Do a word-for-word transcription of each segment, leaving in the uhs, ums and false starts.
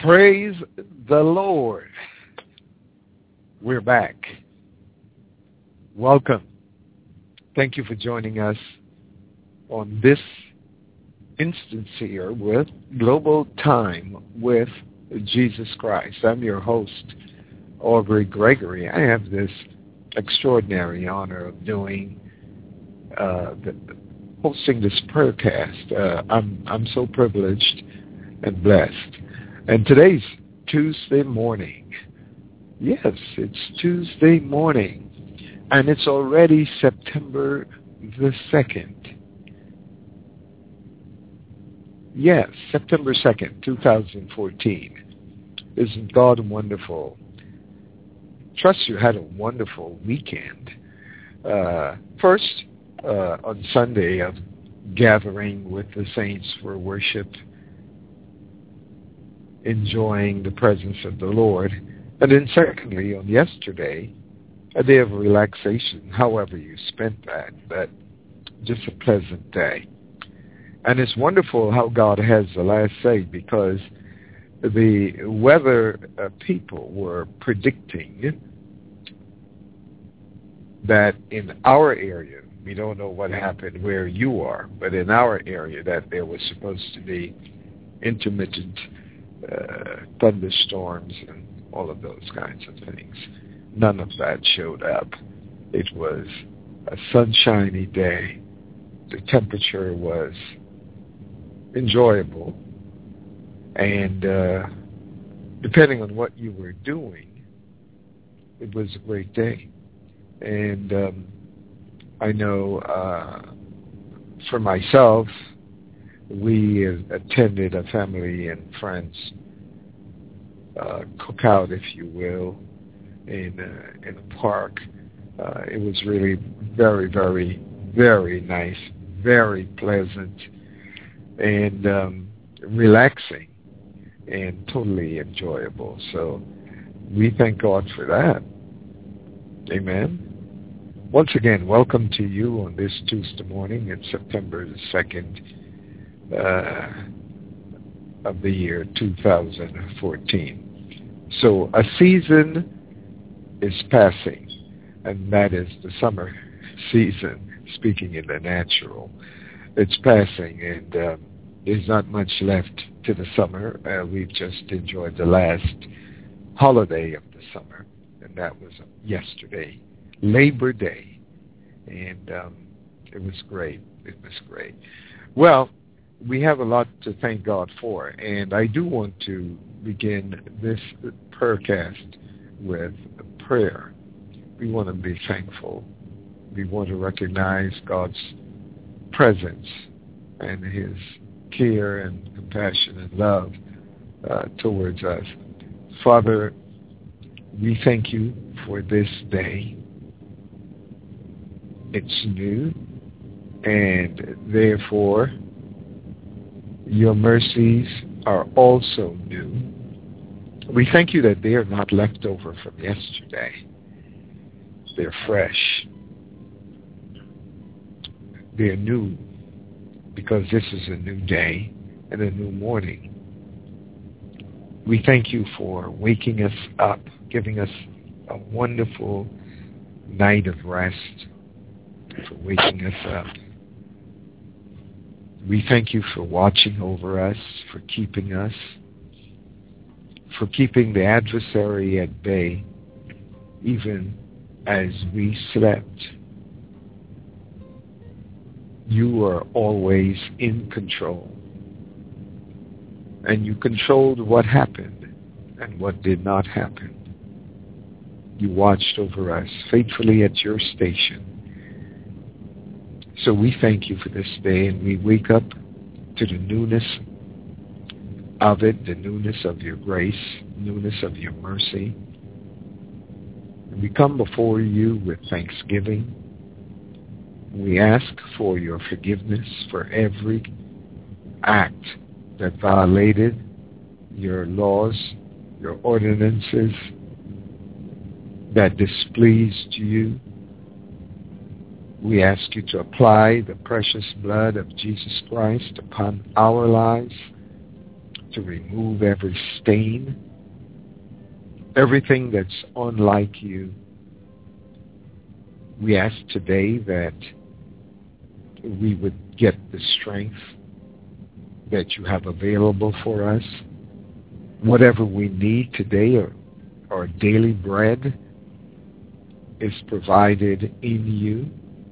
Praise the Lord. We're back. Welcome. Thank you for joining us on this instance here with Global Time with Jesus Christ. I'm your host, Aubrey Gregory. I have this extraordinary honor of doing uh, the, hosting this prayer-cast. Uh, I'm I'm so privileged and blessed. And today's Tuesday morning. Yes, it's Tuesday morning. And it's already September the second. Yes, September second, twenty fourteen. Isn't God wonderful? Trust you had a wonderful weekend. Uh, first, uh, on Sunday, of gathering with the saints for worship, enjoying the presence of the Lord. And then secondly, on yesterday, a day of relaxation, however you spent that, but just a pleasant day. And it's wonderful how God has the last say, because the weather uh, people were predicting that in our area, we don't know what happened where you are, but in our area that there was supposed to be intermittent uh, thunderstorms and all of those kinds of things. None of that showed up. It was a sunshiny day. The temperature was enjoyable. And uh, depending on what you were doing, it was a great day. And um, I know uh, for myself, we attended a family and friends uh, cookout, if you will, in uh, in a park. Uh, it was really very, very, very nice, very pleasant, and um, relaxing, and totally enjoyable. So we thank God for that. Amen. Once again, welcome to you on this Tuesday morning. It's September the second uh, of the year two thousand fourteen. So a season is passing, and that is the summer season, speaking in the natural. It's passing, and um, there's not much left to the summer. Uh, we've just enjoyed the last holiday of the summer, and that was yesterday, Labor Day, and um, it was great. It was great. Well, we have a lot to thank God for, and I do want to begin this prayer-cast with a prayer. We want to be thankful. We want to recognize God's presence and his care and compassion and love uh, towards us. Father, we thank you for this day. It's new, and therefore your mercies are also new. We thank you that they are not left over from yesterday. They're fresh. They're new, because this is a new day and a new morning. We thank you for waking us up, giving us a wonderful night of rest, for waking us up. We thank you for watching over us, for keeping us, for keeping the adversary at bay, even as we slept. You are always in control. And you controlled what happened and what did not happen. You watched over us faithfully at your station. So we thank you for this day, and we wake up to the newness of it, the newness of your grace, newness of your mercy. And we come before you with thanksgiving. We ask for your forgiveness for every act that violated your laws, your ordinances, that displeased you. We ask you to apply the precious blood of Jesus Christ upon our lives, to remove every stain, everything that's unlike you. We ask today that we would get the strength that you have available for us. Whatever we need today, or our daily bread, is provided in you.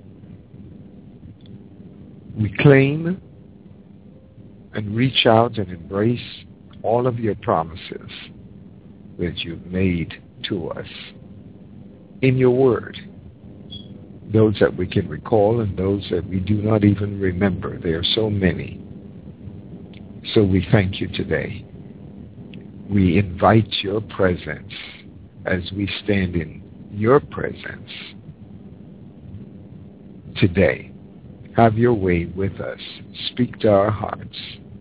We claim and reach out and embrace all of your promises that you've made to us in your word, those that we can recall and those that we do not even remember. There are so many. So we thank you today. We invite your presence as we stand in your presence today. Have your way with us. Speak to our hearts.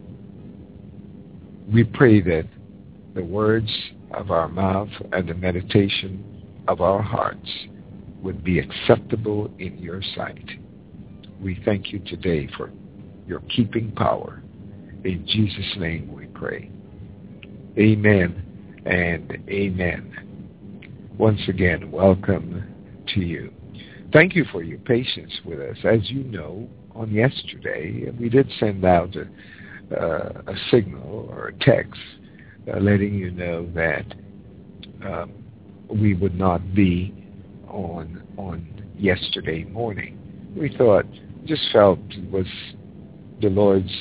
We pray that the words of our mouth and the meditation of our hearts would be acceptable in your sight. We thank you today for your keeping power. In Jesus' name we pray. Amen and amen. Once again, welcome to you. Thank you for your patience with us. As you know, on yesterday, we did send out a, uh, a signal or a text uh, letting you know that um, we would not be on on yesterday morning. We thought, just felt it was the Lord's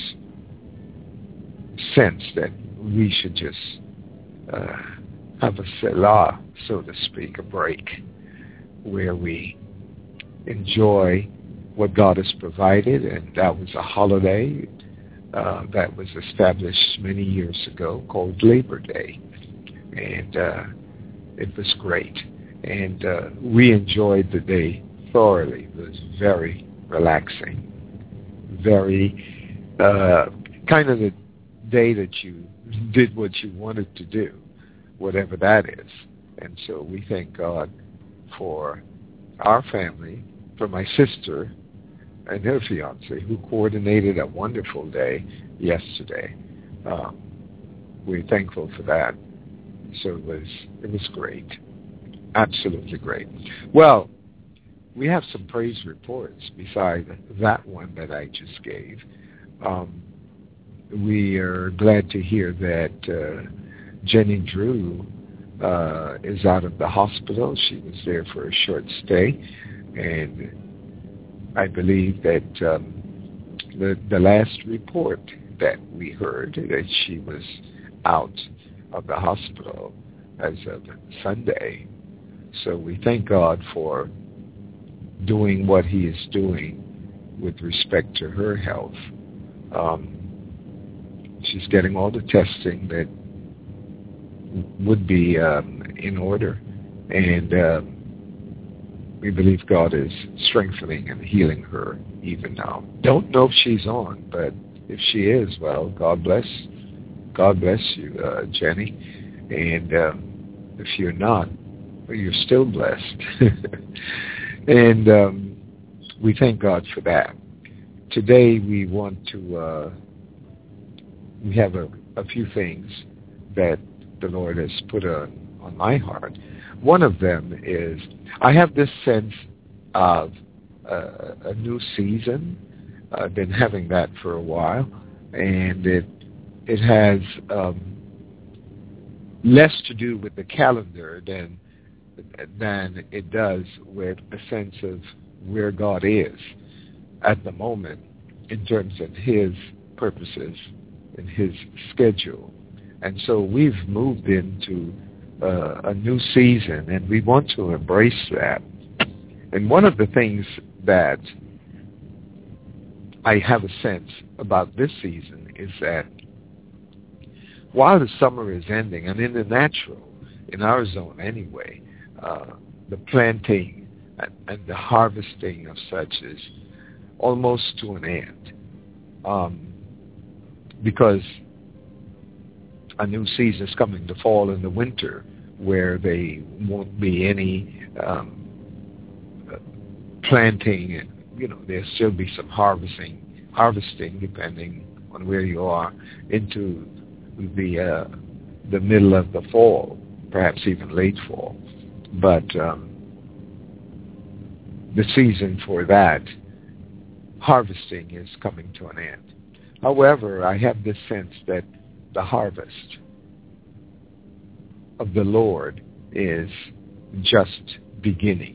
sense that we should just uh, have a selah, so to speak, a break, where we enjoy what God has provided, and that was a holiday uh, that was established many years ago called Labor Day, and uh, it was great, and uh, we enjoyed the day thoroughly. It was very relaxing, very uh, kind of the day that you did what you wanted to do, whatever that is. And so we thank God for our family, for my sister and her fiance, who coordinated a wonderful day yesterday. Um, we're thankful for that. So it was it was great, absolutely great. Well, we have some praise reports beside that one that I just gave. Um, we are glad to hear that uh, Jenny Drew uh, is out of the hospital. She was there for a short stay, and I believe that um, the, the last report that we heard that she was out of the hospital as of Sunday. So we thank God for doing what he is doing with respect to her health. Um, she's getting all the testing that would be um, in order, and uh, we believe God is strengthening and healing her even now. Don't know if she's on, but if she is, well, God bless. God bless you, uh, Jenny. And um, if you're not, well, you're still blessed. And um, we thank God for that. Today we want to, uh, we have a, a few things that the Lord has put on, on my heart. One of them is, I have this sense of uh, a new season. I've been having that for a while, and it it has um, less to do with the calendar than than it does with a sense of where God is at the moment in terms of his purposes and his schedule. And so we've moved into uh, a new season, and we want to embrace that. And one of the things that I have a sense about this season is that while the summer is ending, and in the natural, in our zone anyway, uh, the planting and, and the harvesting of such is almost to an end, um, because a new season is coming, the fall and the winter, where there won't be any um, planting, and you know there'll still be some harvesting, harvesting depending on where you are, into the uh, the middle of the fall, perhaps even late fall. But um, the season for that harvesting is coming to an end. However, I have this sense that the harvest of the Lord is just beginning.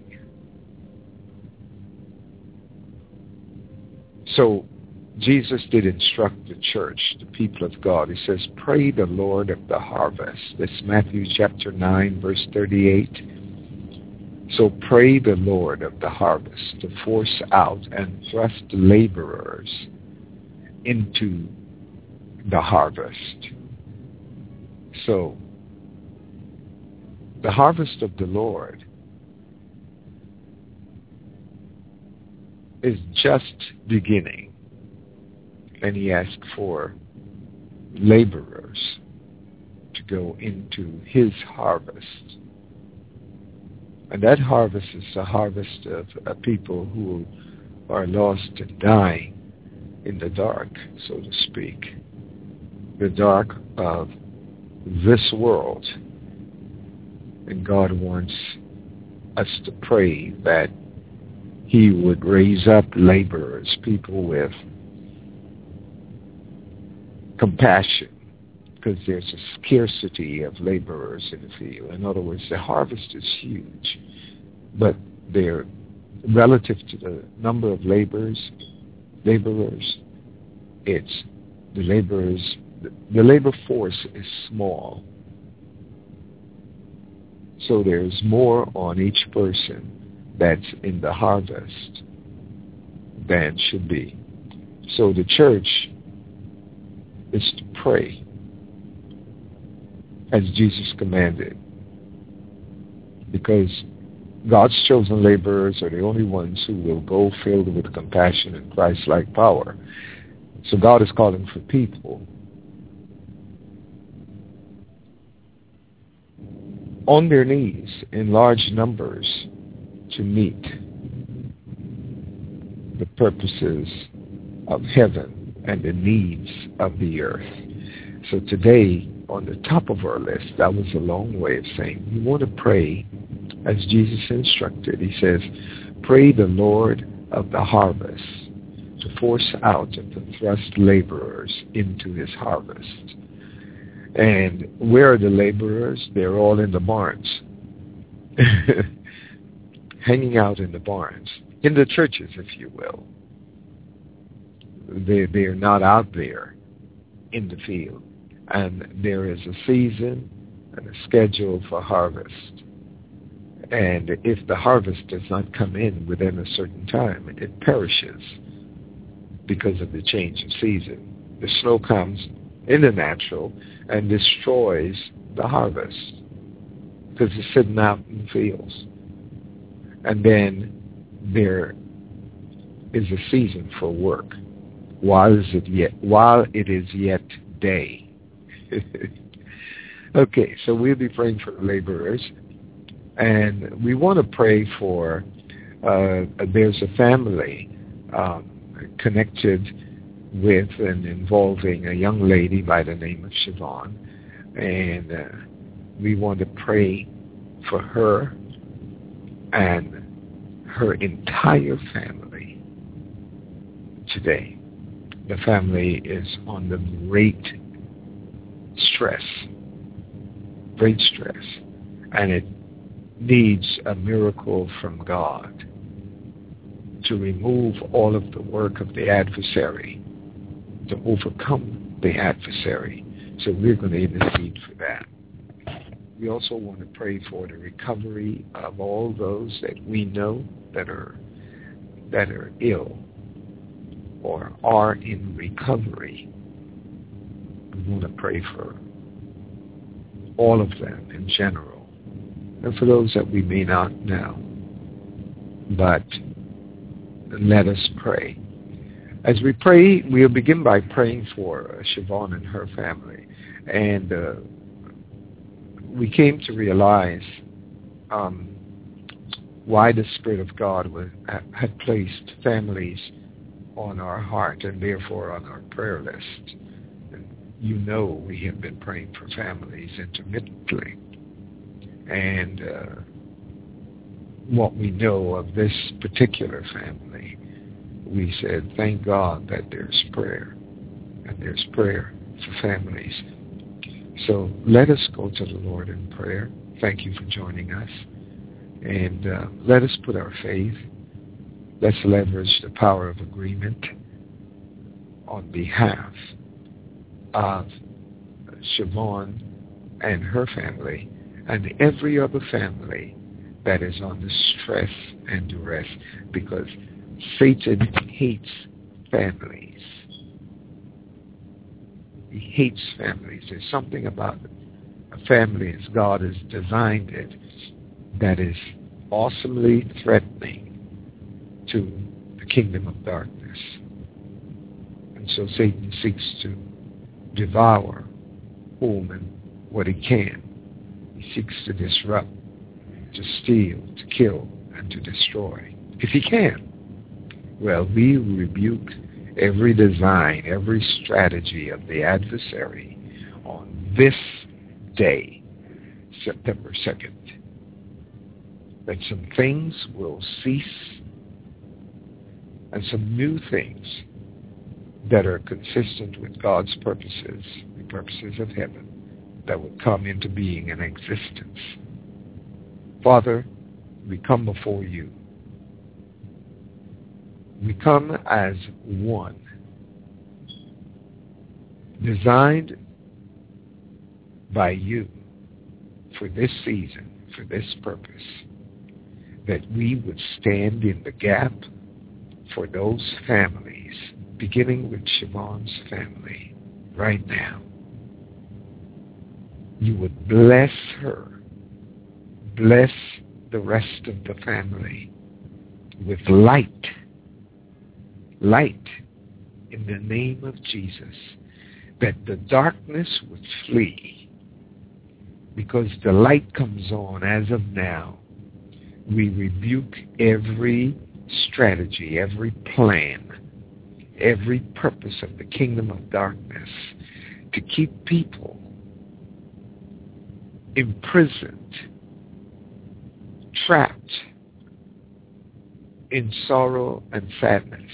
So Jesus did instruct the church, the people of God. He says, pray the Lord of the harvest. That's Matthew chapter nine, verse thirty-eight. So pray the Lord of the harvest to force out and thrust laborers into the harvest. So the harvest of the Lord is just beginning, and he asked for laborers to go into his harvest. And that harvest is the harvest of, of people who are lost and dying in the dark, so to speak, the dark of this world. And God wants us to pray that he would raise up laborers, people with compassion, because there's a scarcity of laborers in the field. In other words, the harvest is huge, but they're relative to the number of laborers, laborers, it's the laborers, the labor force is small. So there's more on each person that's in the harvest than should be. So the church is to pray as Jesus commanded, because God's chosen laborers are the only ones who will go filled with compassion and Christ-like power. So God is calling for people on their knees in large numbers to meet the purposes of heaven and the needs of the earth. So today, on the top of our list, that was a long way of saying, we want to pray as Jesus instructed. He says, pray the Lord of the harvest to force out and to thrust laborers into his harvest. And where are the laborers? They're all in the barns. Hanging out in the barns. In the churches, if you will. They, they are not out there in the field. And there is a season and a schedule for harvest. And if the harvest does not come in within a certain time, it perishes because of the change of season. The snow comes in the natural and destroys the harvest because it's sitting out in the fields. And then there is a season for work while is it yet while it is yet day. Okay, so we'll be praying for the laborers, and we want to pray for, uh, there's a family um, connected with and involving a young lady by the name of Siobhan, and uh, we want to pray for her and her entire family today. The family is on the great stress, great stress, and it needs a miracle from God to remove all of the work of the adversary, to overcome the adversary. So we're going to intercede for that. We also want to pray for the recovery of all those that we know that are that are ill or are in recovery. We want to pray for all of them in general, and for those that we may not know. But let us pray. As we pray, we'll begin by praying for Siobhan and her family. And uh, we came to realize um, why the Spirit of God was, had placed families on our heart and therefore on our prayer list. And you know we have been praying for families intermittently. And uh, what we know of this particular family, we said, thank God that there's prayer, and there's prayer for families. So let us go to the Lord in prayer. Thank you for joining us. And uh, let us put our faith, let's leverage the power of agreement on behalf of Siobhan and her family and every other family that is under stress and duress, because Satan hates families. He hates families. There's something about a family as God has designed it that is awesomely threatening to the kingdom of darkness. And so Satan seeks to devour whom and what he can. He seeks to disrupt, to steal, to kill, and to destroy, if he can. Well, we rebuke every design, every strategy of the adversary on this day, September second, that some things will cease and some new things that are consistent with God's purposes, the purposes of heaven, that will come into being and existence. Father, we come before you. We come as one, designed by you for this season, for this purpose, that we would stand in the gap for those families, beginning with Siobhan's family right now. You would bless her, bless the rest of the family with light, light in the name of Jesus, that the darkness would flee, because the light comes on as of now. We rebuke every strategy, every plan, every purpose of the kingdom of darkness to keep people imprisoned, trapped in sorrow and sadness.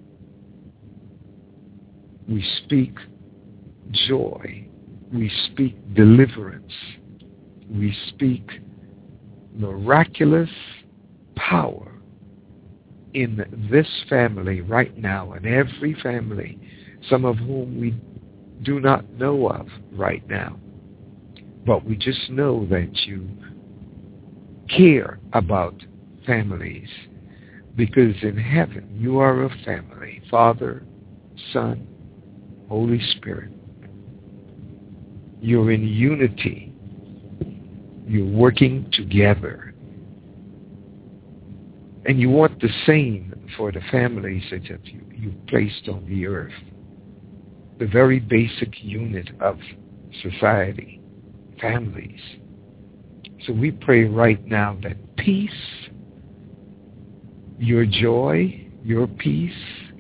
We speak joy. We speak deliverance. We speak miraculous power in this family right now, and every family, some of whom we do not know of right now. But we just know that you care about families, because in heaven you are a family, Father, Son, Holy Spirit. You're in unity. You're working together. And you want the same for the families that you, you've placed on the earth, the very basic unit of society, families. So we pray right now that peace, your joy, your peace,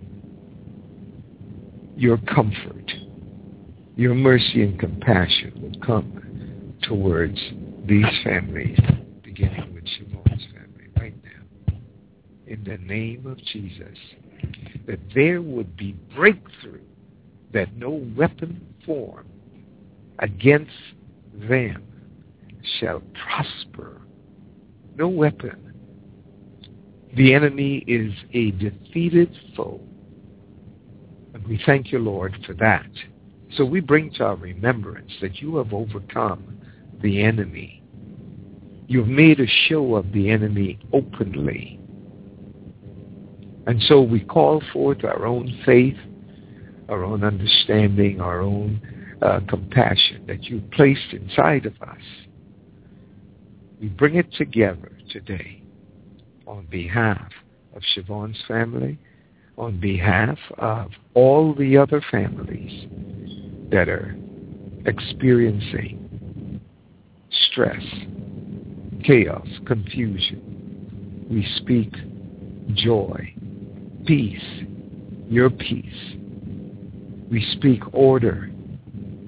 your comfort, your mercy and compassion will come towards these families, beginning with Siobhan's family right now. In the name of Jesus, that there would be breakthrough, that no weapon formed against them shall prosper. No weapon. The enemy is a defeated foe. And we thank you, Lord, for that. So we bring to our remembrance that you have overcome the enemy. You've made a show of the enemy openly. And so we call forth our own faith, our own understanding, our own uh, compassion that you've placed inside of us. We bring it together today on behalf of Siobhan's family, on behalf of all the other families that are experiencing stress, chaos, confusion. We speak joy, peace, your peace. We speak order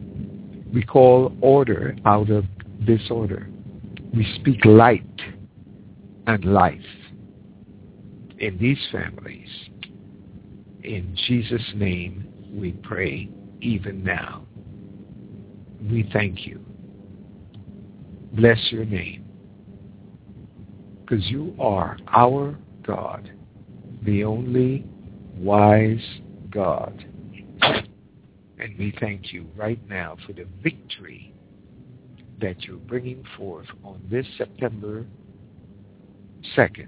We call order out of disorder. We speak light and life in these families. In Jesus' name we pray even now. We thank you. Bless your name. Because you are our God, the only wise God. And we thank you right now for the victory that you're bringing forth on this September second,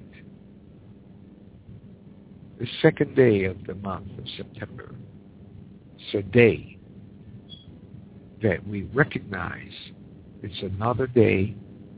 the second day of the month of September. It's a day that we recognize it's another day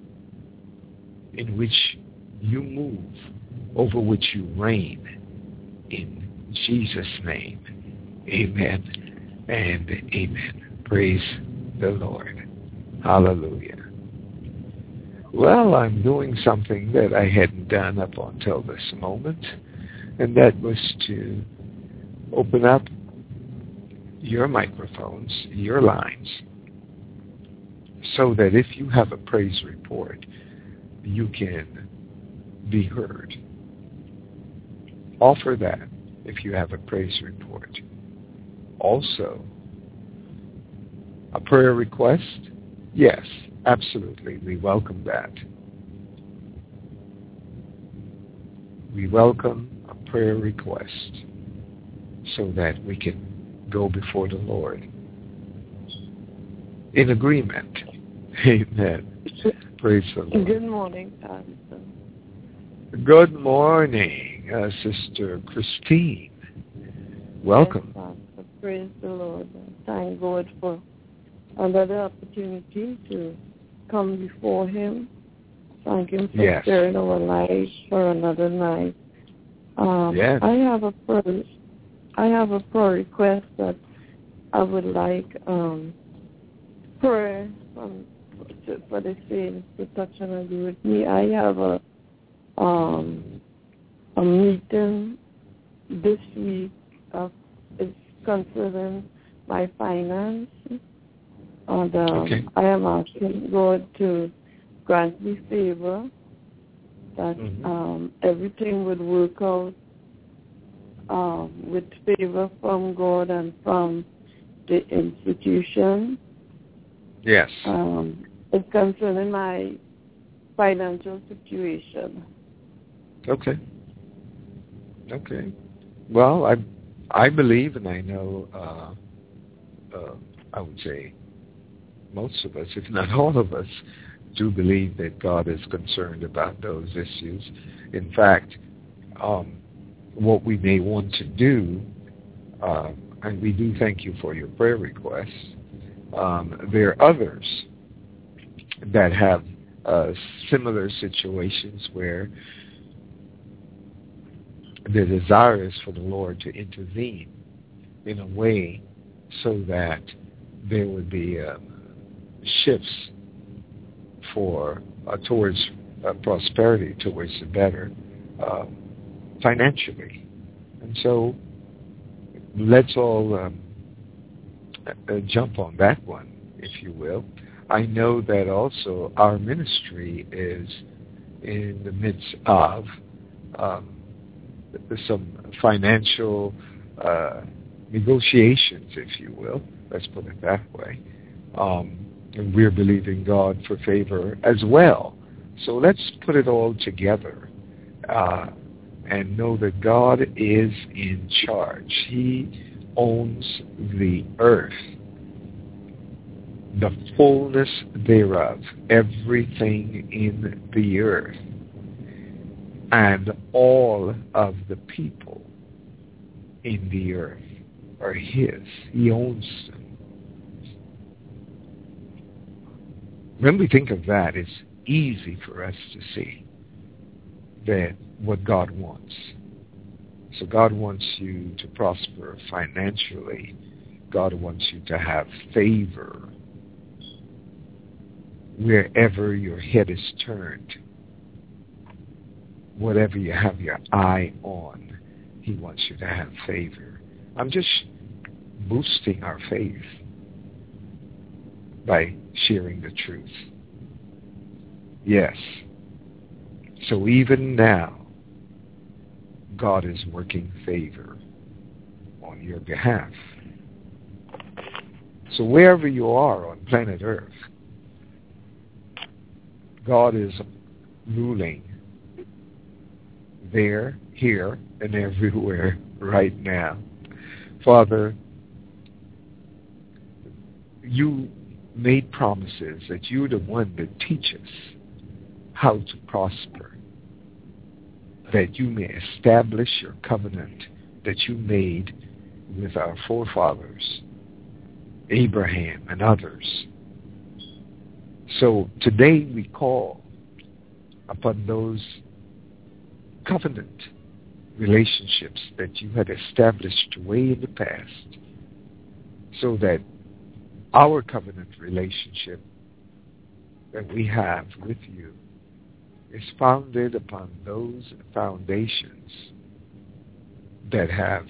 in which you move, over which you reign. In Jesus' name, amen and amen. Praise the Lord. Hallelujah. Well, I'm doing something that I hadn't done up until this moment, and that was to open up your microphones, your lines, so that if you have a praise report, you can be heard. Offer that if you have a praise report. Also, a prayer request? Yes, absolutely. We welcome that. We welcome a prayer request so that we can go before the Lord in agreement. Amen. Praise the Lord. Good morning, Pastor. Good morning, uh, Sister Christine. Welcome. Yes, Pastor. Praise the Lord. Thank God for another opportunity to come before Him. Thank Him for yes. sparing our lives for another night. Um, yes. I have a prayer. I have a prayer request that I would like um, prayer from, for the saints to touch and agree with me. I have a um, a meeting this week of it's concerning my finance, and um, okay. I am asking God to grant me favor that mm-hmm. um, everything would work out um, with favor from God and from the institution. Yes. Um, it's concerning my financial situation. Okay. Okay. Well, I I believe, and I know, uh, uh, I would say most of us, if not all of us, do believe that God is concerned about those issues. In fact, um, what we may want to do, uh, and we do thank you for your prayer requests, um, there are others that have uh, similar situations where the desire is for the Lord to intervene in a way so that there would be uh, shifts for uh, towards uh, prosperity, towards the better uh, financially. And so let's all um, uh, jump on that one, if you will. I know that also our ministry is in the midst of um, some financial uh, negotiations, if you will. Let's put it that way. Um, and we're believing God for favor as well. So let's put it all together uh, and know that God is in charge. He owns the earth, the fullness thereof, everything in the earth, and all of the people in the earth are His. He owns them. When we think of that, it's easy for us to see that what God wants. So God wants you to prosper financially. God wants you to have favor wherever your head is turned. Whatever you have your eye on, He wants you to have favor. I'm just boosting our faith by sharing the truth. Yes. So even now, God is working favor on your behalf. So wherever you are on planet Earth, God is ruling there, here, and everywhere right now. Father, you made promises that you're the one that teaches how to prosper, that you may establish your covenant that you made with our forefathers, Abraham and others. So today we call upon those covenant relationships that you had established way in the past, so that our covenant relationship that we have with you is founded upon those foundations that have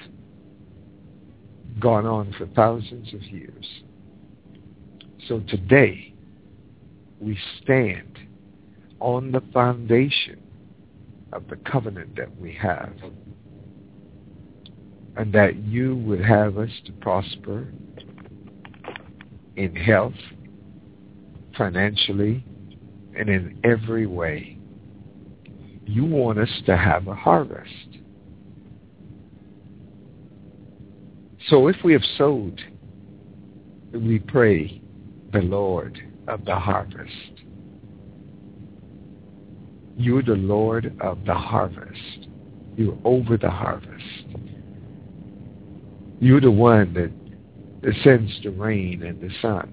gone on for thousands of years. So today, we stand on the foundation of the covenant that we have, and that you would have us to prosper in health, financially, and in every way. You want us to have a harvest. So if we have sowed, we pray the Lord of the harvest. You're the Lord of the harvest. You're over the harvest. You're the one that, that sends the rain and the sun.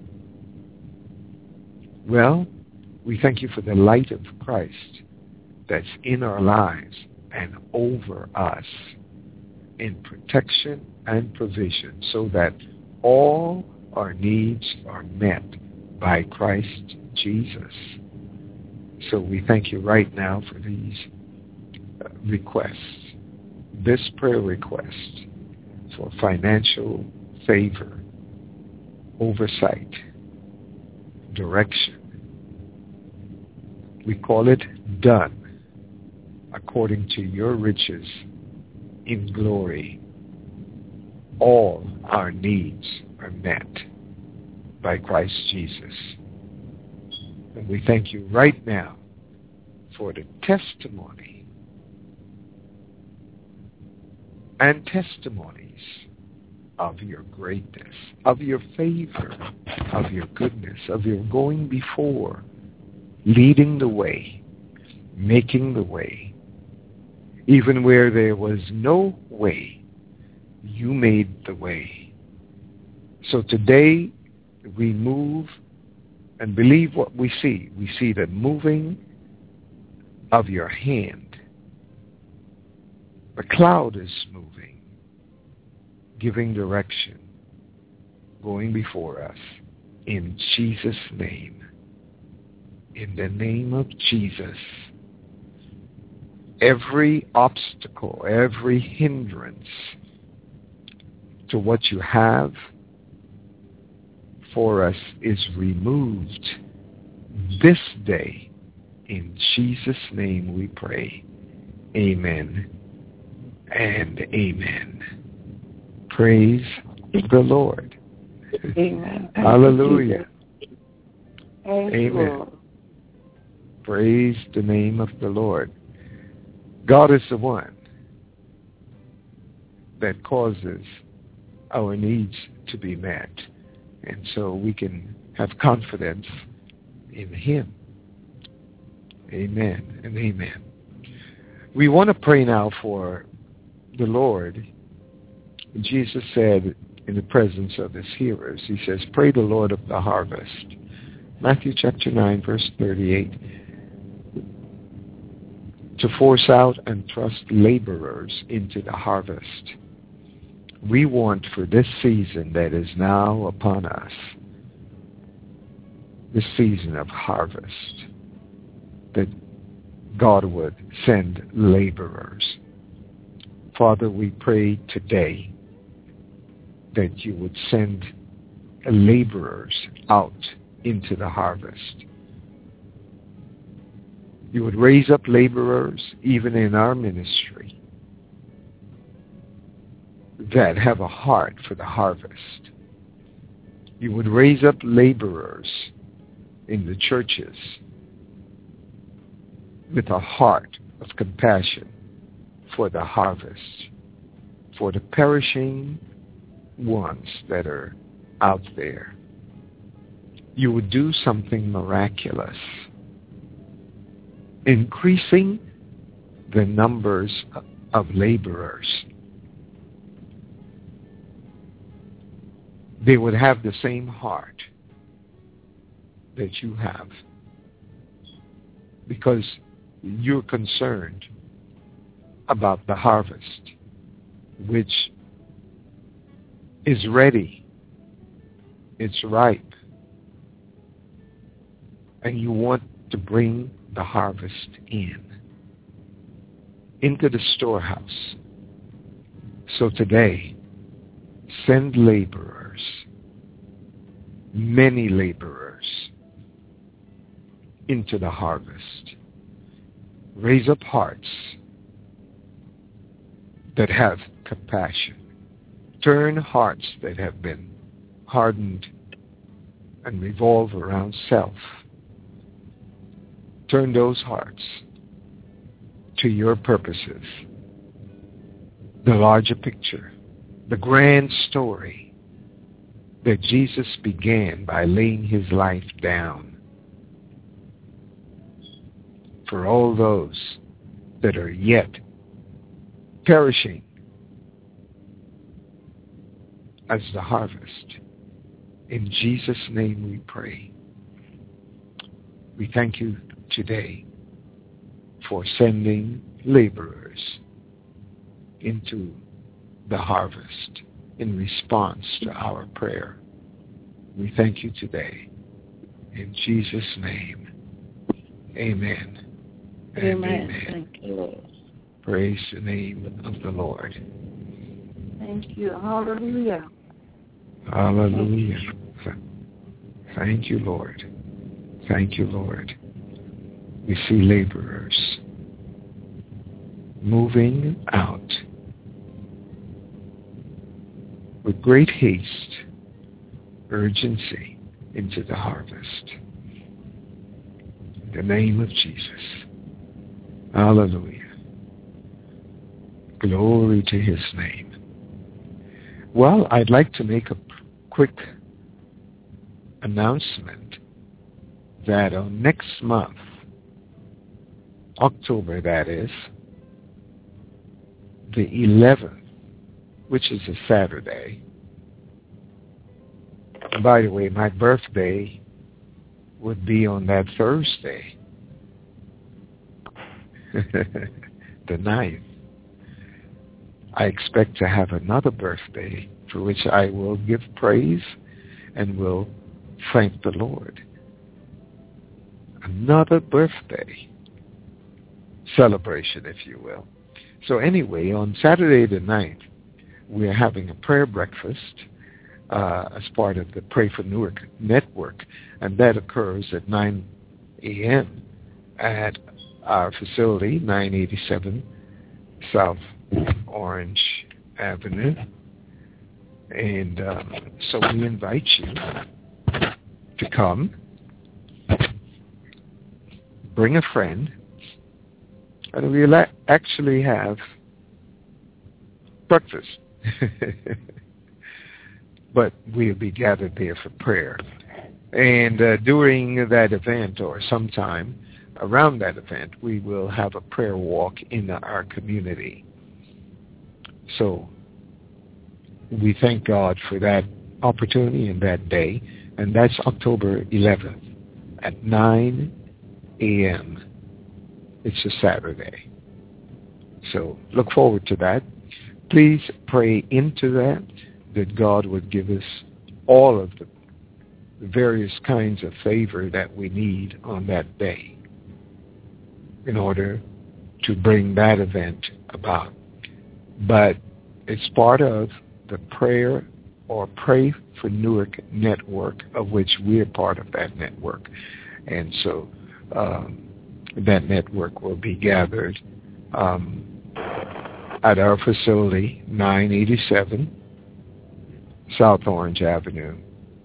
Well, we thank you for the light of Christ that's in our lives and over us in protection and provision, so that all our needs are met by Christ Jesus. So we thank you right now for these uh, requests, this prayer request for financial favor, oversight, direction. We call it done according to your riches in glory. All our needs are met by Christ Jesus. And we thank you right now for the testimony and testimonies of your greatness, of your favor, of your goodness, of your going before, leading the way, making the way. Even where there was no way, you made the way. So today we move and believe what we see. We see the moving of your hand. The cloud is moving, giving direction, going before us. In Jesus' name. In the name of Jesus. Every obstacle, every hindrance to what you have for us is removed this day. In Jesus' name we pray. Amen and amen. Praise the Lord. Amen. Hallelujah. Thank Amen. you. Praise the name of the Lord. God is the one that causes our needs to be met. And so we can have confidence in him. Amen and amen. We want to pray now for the Lord. Jesus said in the presence of his hearers, he says, pray the Lord of the harvest. Matthew chapter nine, verse thirty-eight. To force out and thrust laborers into the harvest. We want for this season that is now upon us, this season of harvest, that God would send laborers. Father, we pray today that you would send laborers out into the harvest. You would raise up laborers, even in our ministry, that have a heart for the harvest. You would raise up laborers in the churches with a heart of compassion for the harvest, for the perishing ones that are out there. You would do something miraculous, increasing the numbers of laborers. They would have the same heart that you have, because you're concerned about the harvest, which is ready. It's ripe. And you want to bring the harvest in, into the storehouse. So today, send laborers, many laborers, into the harvest. Raise up hearts that have compassion. Turn hearts that have been hardened and revolve around self. Turn those hearts to your purposes, the larger picture, the grand story that Jesus began by laying his life down for all those that are yet perishing as the harvest. In Jesus' name we pray. We thank you today for sending laborers into the harvest in response to our prayer. We thank you today. In Jesus' name, amen. And Amen. amen. Thank you, Lord. Praise the name of the Lord. Thank you. Hallelujah. Hallelujah. Thank you, Lord. Thank you, Lord. We see laborers moving out with great haste, urgency into the harvest. In the name of Jesus. Hallelujah. Glory to his name. Well, I'd like to make a quick announcement that on next month, October that is, the eleventh, which is a Saturday. And by the way, my birthday would be on that Thursday, the ninth. I expect to have another birthday for which I will give praise and will thank the Lord. Another birthday celebration, if you will. So anyway, on Saturday the ninth, we're having a prayer breakfast uh, as part of the Pray for Newark network, and that occurs at nine a.m. at our facility, nine eighty-seven South Orange Avenue. And uh, so we invite you to come, bring a friend, and we'll actually have breakfast. But we'll be gathered there for prayer. And uh, during that event, or sometime around that event, we will have a prayer walk in our community. So we thank God for that opportunity and that day. And that's October eleventh at nine a.m. It's a Saturday. So look forward to that. Please pray into that, that God would give us all of the various kinds of favor that we need on that day in order to bring that event about. But it's part of the prayer or Pray for Newark network, of which we're part of that network. And so um, that network will be gathered um, at our facility, nine eighty-seven South Orange Avenue,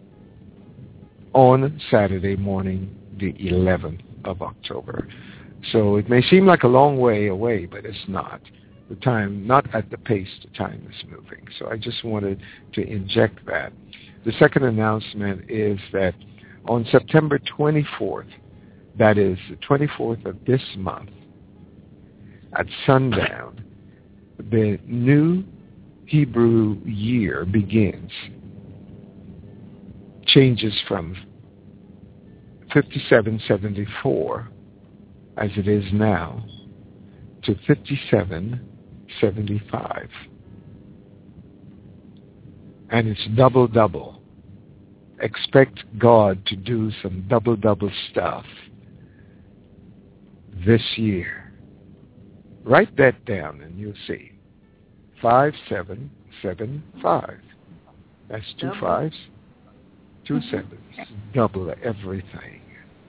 on Saturday morning, the eleventh of October. So it may seem like a long way away, but it's not. The time, not at the pace the time is moving. So I just wanted to inject that. The second announcement is that on September twenty-fourth, that is the twenty-fourth of this month, at sundown, the new Hebrew year begins. Changes from fifty-seven seventy-four, as it is now, to fifty-seven seventy-five. And it's double-double. Expect God to do some double-double stuff this year. Write that down and you'll see. five seven seven five. That's two double. Fives, two sevens. Double everything.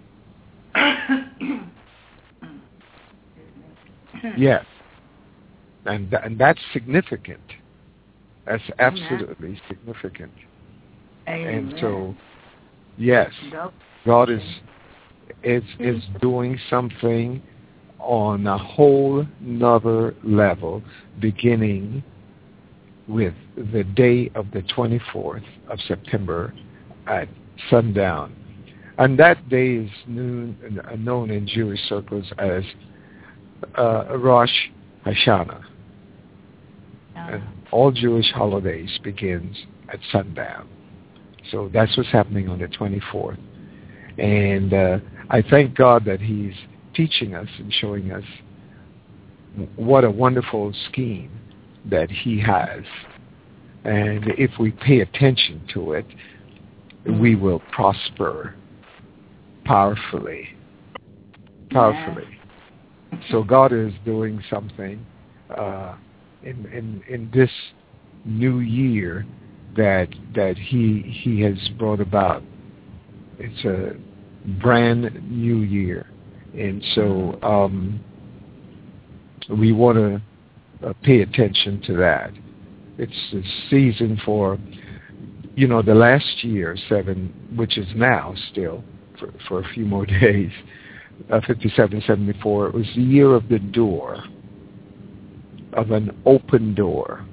Yes. And, and that's significant. That's absolutely Amen. significant. Amen. And so, yes, God is is is doing something on a whole nother level, beginning with the day of the twenty-fourth of September at sundown. And that day is noon, known in Jewish circles as uh, Rosh Hashanah. And all Jewish holidays begins at sundown. So that's what's happening on the twenty-fourth. And uh, I thank God that he's teaching us and showing us what a wonderful scheme that he has. And if we pay attention to it, we will prosper powerfully. Powerfully. So God is doing something uh, in, in in this new year that that he he has brought about. It's a brand new year, and so um, we want to uh, pay attention to that. It's a season for, you know, the last year, seven, which is now still for, for a few more days, uh, fifty-seven seventy-four. It was the year of the door, of an open door.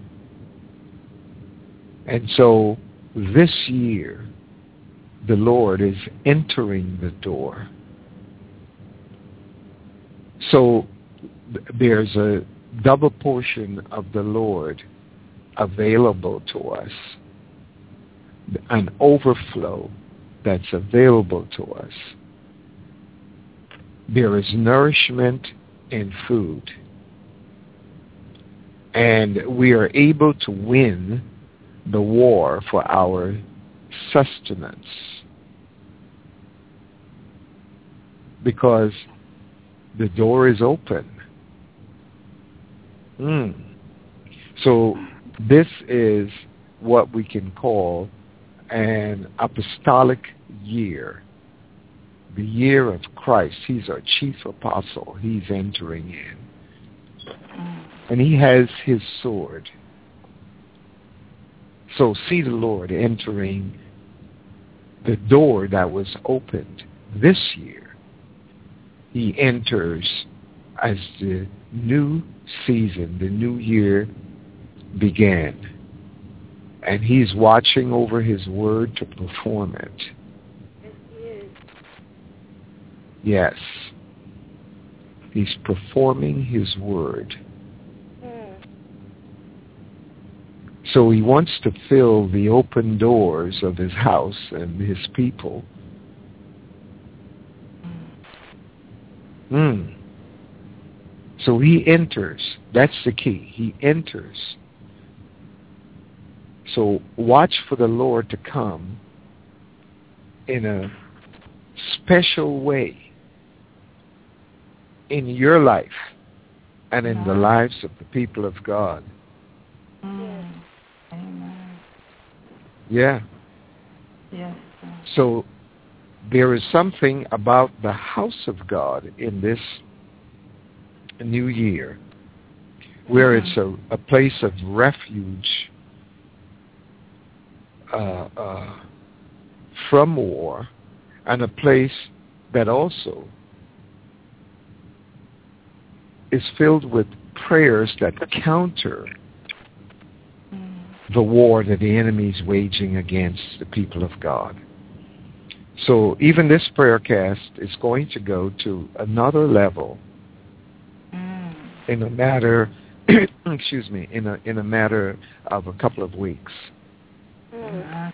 And so this year, the Lord is entering the door. So th- there's a double portion of the Lord available to us, an overflow that's available to us. There is nourishment in food. And we are able to win the war for our sustenance, because the door is open. Mm. So this is what we can call an apostolic year, the year of Christ. He's our chief apostle. He's entering in. And he has his sword. So see the Lord entering the door that was opened this year. He enters as the new season, the new year began. And he's watching over his word to perform it. Yes, he is. Yes. He's performing his word. So he wants to fill the open doors of his house and his people. Mm. So he enters. That's the key. He enters. So watch for the Lord to come in a special way in your life and in the lives of the people of God. Mm. Amen. Yeah. Yes. Sir. So there is something about the house of God in this new year where it's a, a place of refuge uh, uh, from war, and a place that also is filled with prayers that counter mm. the war that the enemy is waging against the people of God. So even this prayer cast is going to go to another level mm. in a matter, excuse me, in a in a matter of a couple of weeks. Mm.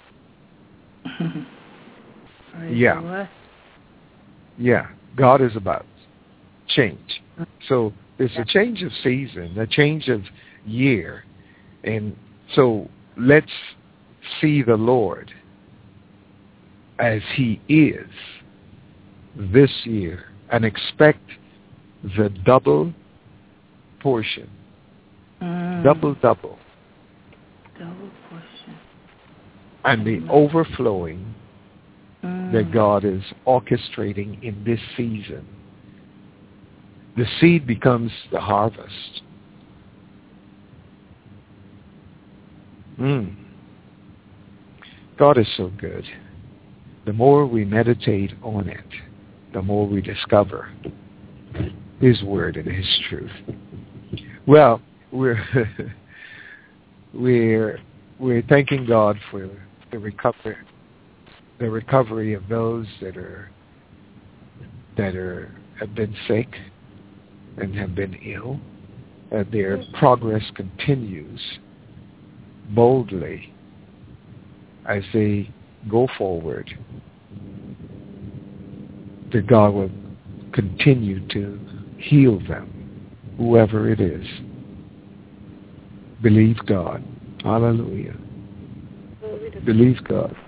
Yeah. Yeah. God is about change. So there's a change of season, a change of year. And so let's see the Lord as he is this year and expect the double portion. Mm. Double, double. Double portion. And the overflowing mm. that God is orchestrating in this season. The seed becomes the harvest. Mm. God is so good. The more we meditate on it, the more we discover his word and his truth. Well, we're we're we're thanking God for the recovery the recovery of those that are that are have been sick and have been ill. Uh, their progress continues boldly as they go forward. That God will continue to heal them, whoever it is. Believe God. Hallelujah. Believe God.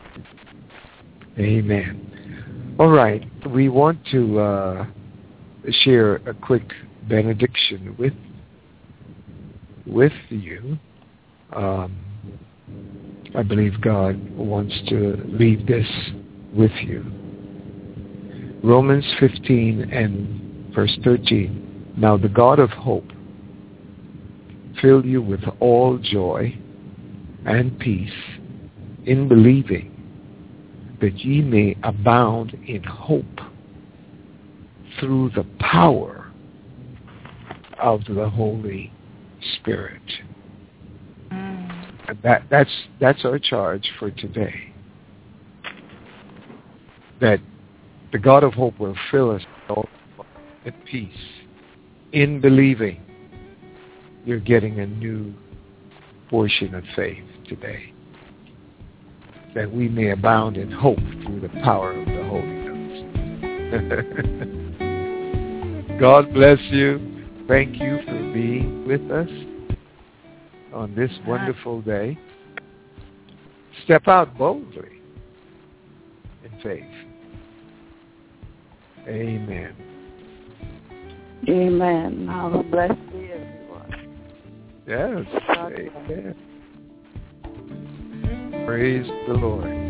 Amen. All right. We want to uh, share a quick benediction with with you. Um, I believe God wants to leave this with you. Romans fifteen and verse thirteen. Now the God of hope fill you with all joy and peace in believing, that ye may abound in hope through the power of the Holy Spirit. Mm. And that, that's, that's our charge for today. That the God of hope will fill us with all at peace in believing. You're getting a new portion of faith today. That we may abound in hope through the power of the Holy Ghost. God bless you. Thank you for being with us on this wonderful day. Step out boldly in faith. Amen. Amen. Have a blessed day, everyone. Yes. Amen. Praise the Lord.